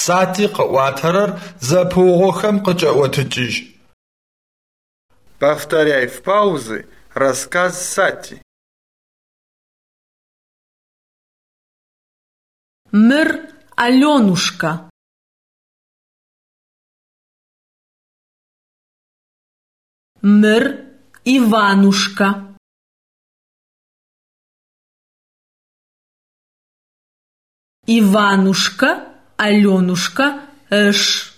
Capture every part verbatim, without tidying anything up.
Сати къыӏуатэрэр зэпыугъохэм къыкӏэӏотыкӏыжь. Повторяй в паузы рассказ Сати. Мыр Алёнушка. Мыр Иванушка. Иванушка, Алёнушка, эш.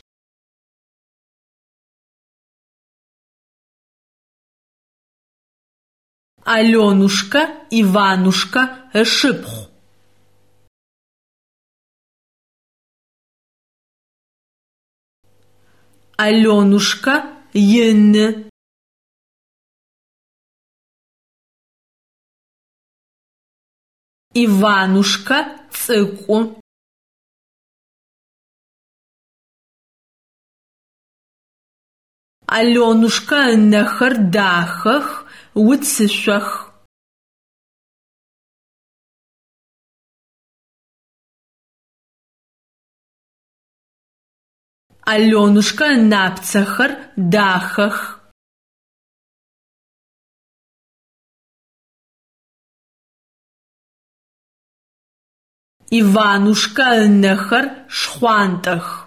Алёнушка, Иванушка, эшипхъу. Алёнушка ины. Иванушка цӏыкӏу. Алёнушка ынэхэр дахэх, уцышъох. Алёнушка ынапцэхэр дахэх. Иванушка ынэхэр шхъуантӏэх.